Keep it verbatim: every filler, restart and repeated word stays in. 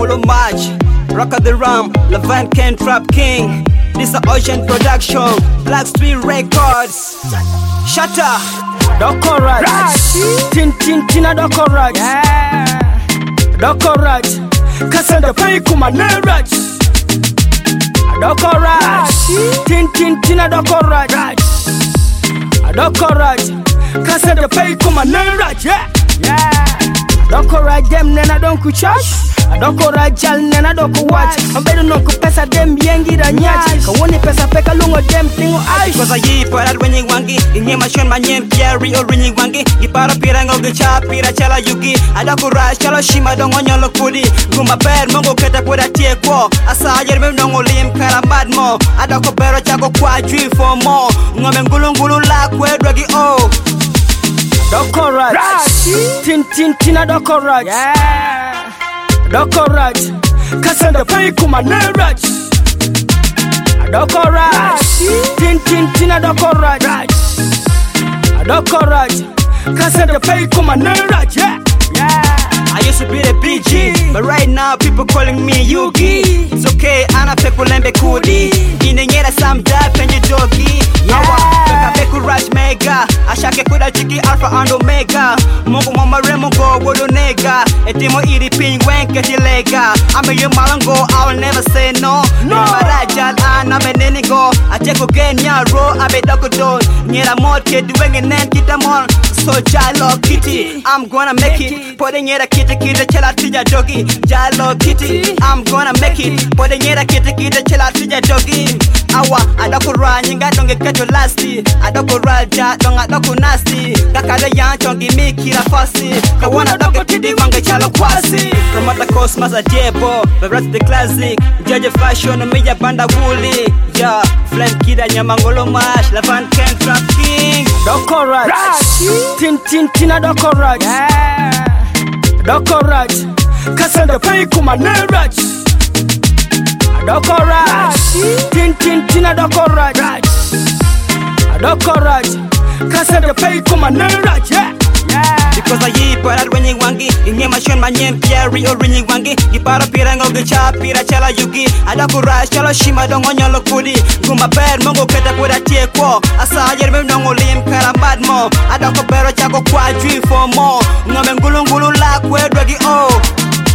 Ngolo March, Rock of the Ram, Levant Ken Trap King. This a Ocean Production, Black Street Records. Shatter, Doko Raj, Tin Tin Tina Doko Raj, Doko Raj, Kasanda Pai Kuma Ne Raj, Doko Raj, Tin Tin Tina Doko Raj, Doko Raj, Kasanda Pai Kuma Ne Raj, yeah. Doko Raj dem nena don't ku charge. Doko Rajal nena doko watch. Ambedo nonku pesa dem yengi da nyach. Kawoni pesa peka lungo dem tingo aish. Cause I yi parat winning wangi. Inge mashon manyem Pierre or rinning wangi. Ipara pirango gicha pira chala yugi. Adoko Raj chalo shima dongo nyolo kudi. Guma bed mongo keta kuda tie kwa. Asa ayer mem dongo lim kara mad mo. Adoko bero chako kwa dream for more. Ngome ngulu ngulu la kwe dragi oh. Doko Raj, Tin Tin Tina Doko Raj, Doko Raj, Kasanda Pai Kuma Ne Raj, Doko Raj, Tin Tin Tina Doko Raj, Doko Raj, Kasanda Pai Kuma Ne Raj, yeah. I used to be the B G, but right now people calling me Yugi. It's okay, ana peku lembe kudi. Inengera sam da penye jogi. Yawa, peka peku Raj mega. Ashake kuda chiki alpha and omega. Mungu mama remo go wodo nega. Etimo iri ping wenke tilega. I'm a young malango, I'll never say no. No marajal ana meneni go. Acheko genya ro abe doko don. Nyera mod kid wengi nen kita mon. So jalo kitty, I'm gonna make it. Putting it a kitty kitty chela tija doggy. Jalo kitty, I'm gonna make it. Putting it a kitty kitty chela tija doggy. Awa, adoko ra nyinga donge keto lasti. Adoko raja donga doko nasty. Kakale yan chongi mi kila fasi. Kawana doko tidi wange chalo kwasi. From other cosmos a jebo, the rest the classic. Judge fashion meja banda woolly. Yeah, flame kida nyamangolo mash. Levant Ken Trap King. Doko Raj, Tin Tin Tina Doko Raj, Doko Raj, Kasanda Pai Kuma Ne Raj, Doko Raj, Tin Tin Tina Doko Raj, Doko Raj, Kasanda Pai Kuma Ne Raj, yeah. Because I yi parat winning wangi. Inge mashon manyem Pierre or rinning wangi. Ipara pirango gicha pira chala yugi. Adoko Raj chalo shima dongo nyolo kudi. Guma bed mongo keta kuda tie kwa. Asa ayer mem dongo lim kara mad mo. Adoko bero chako kwa dream for more. Ngome ngulu ngulu la kwe dragi oh.